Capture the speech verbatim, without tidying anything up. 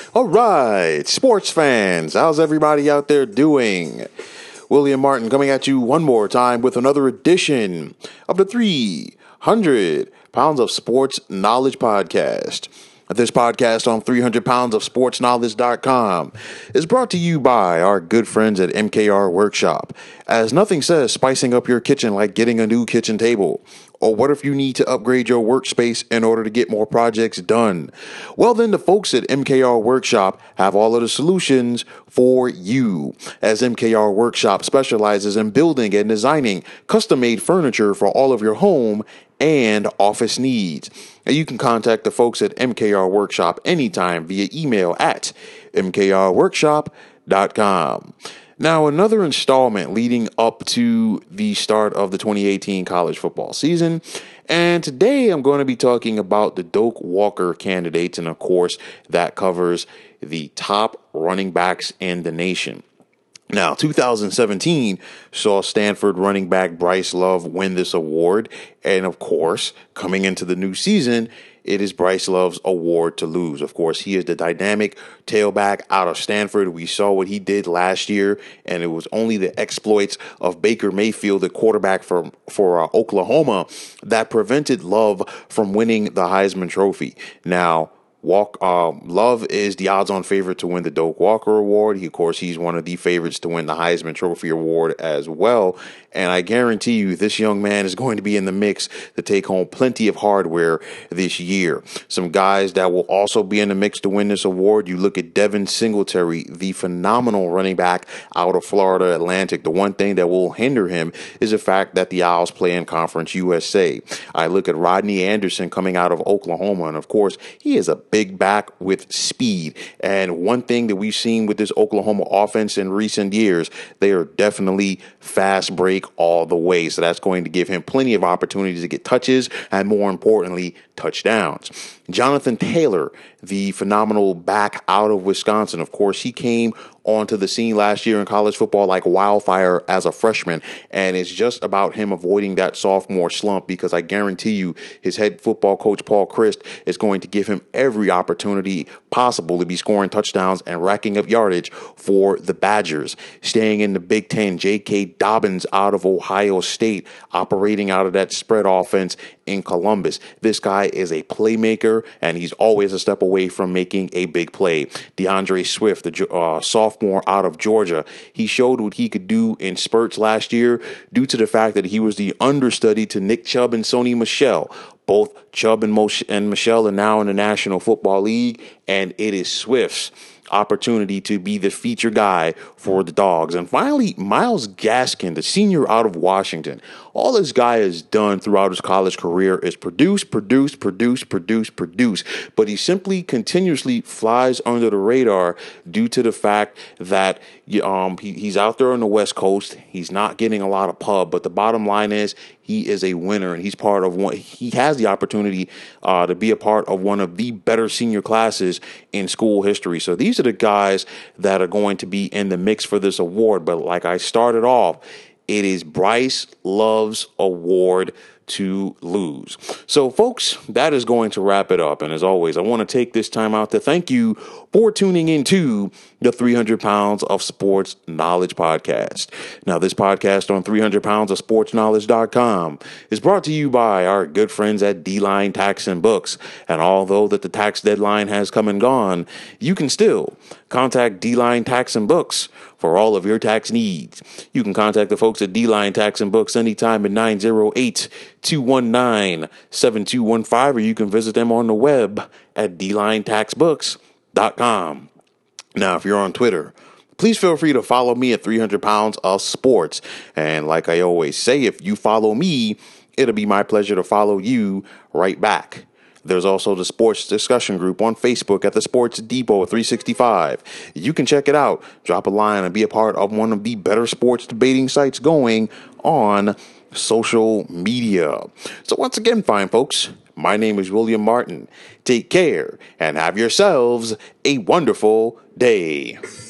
All right, sports fans, how's everybody out there doing? William Martin coming at you one more time with another edition of the three hundred Pounds of Sports Knowledge Podcast. This podcast on three hundred pounds of sports knowledge dot com is brought to you by our good friends at M K R Workshop, as nothing says spicing up your kitchen like getting a new kitchen table. Or what if you need to upgrade your workspace in order to get more projects done? Well, then the folks at M K R Workshop have all of the solutions for you, as M K R Workshop specializes in building and designing custom-made furniture for all of your home and office needs. And you can contact the folks at M K R Workshop anytime via email at m k r workshop dot com. Now, another installment leading up to the start of the twenty eighteen college football season. And today I'm going to be talking about the Doak Walker candidates. And of course, that covers the top running backs in the nation. Now, two thousand seventeen saw Stanford running back Bryce Love win this award. And of course, coming into the new season, it is Bryce Love's award to lose. Of course, he is the dynamic tailback out of Stanford. We saw what he did last year, and it was only the exploits of Baker Mayfield, the quarterback for, for uh, Oklahoma, that prevented Love from winning the Heisman Trophy. Now, Walk, um, Love is the odds-on favorite to win the Doak Walker Award. He, of course, he's one of the favorites to win the Heisman Trophy Award as well. And I guarantee you this young man is going to be in the mix to take home plenty of hardware this year. Some guys that will also be in the mix to win this award. You look at Devin Singletary, the phenomenal running back out of Florida Atlantic. The one thing that will hinder him is the fact that the Owls play in Conference U S A. I look at Rodney Anderson coming out of Oklahoma. And of course, he is a big back with speed. And one thing that we've seen with this Oklahoma offense in recent years, they are definitely fast break all the way. So that's going to give him plenty of opportunities to get touches and, more importantly, touchdowns. Jonathan Taylor, the phenomenal back out of Wisconsin. Of course, he came onto the scene last year in college football like wildfire as a freshman. And it's just about him avoiding that sophomore slump, because I guarantee you his head football coach, Paul Chryst, is going to give him every opportunity possible to be scoring touchdowns and racking up yardage for the Badgers. Staying in the Big Ten, J K. Dobbins out of Ohio State, operating out of that spread offense in Columbus. This guy is a playmaker, and he's always a step away from making a big play. DeAndre Swift, the uh, sophomore out of Georgia, he showed what he could do in spurts last year due to the fact that he was the understudy to Nick Chubb and Sony Michel. Both Chubb and, Moshe and Michel are now in the National Football League, and it is Swift's opportunity to be the feature guy for the Dogs. And finally, Myles Gaskin, the senior out of Washington. All this guy has done throughout his college career is produce, produce, produce, produce, produce. But he simply continuously flies under the radar due to the fact that um, he, he's out there on the West Coast. He's not getting a lot of pub. But the bottom line is he is a winner, and he's part of one. He has the opportunity uh, to be a part of one of the better senior classes in school history. So these are the guys that are going to be in the mix for this award. But like I started off, it is Bryce Love's award to lose. So, folks, that is going to wrap it up. And as always, I want to take this time out to thank you for tuning into the three hundred pounds of Sports Knowledge Podcast. Now, this podcast on three hundred pounds of sports knowledge dot com is brought to you by our good friends at D-Line Tax and Books. And although that the tax deadline has come and gone, you can still contact D-Line Tax and Books for all of your tax needs. You can contact the folks at D-Line Tax and Books anytime at nine oh eight, two one nine, seven two one five, or you can visit them on the web at d line tax books dot com. Now, if you're on Twitter, please feel free to follow me at three hundred pounds of sports. And like I always say, if you follow me, it'll be my pleasure to follow you right back. There's also the sports discussion group on Facebook at the Sports Depot three sixty-five. You can check it out, drop a line, and be a part of one of the better sports debating sites going on social media. So once again, fine folks, my name is William Martin. Take care and have yourselves a wonderful day.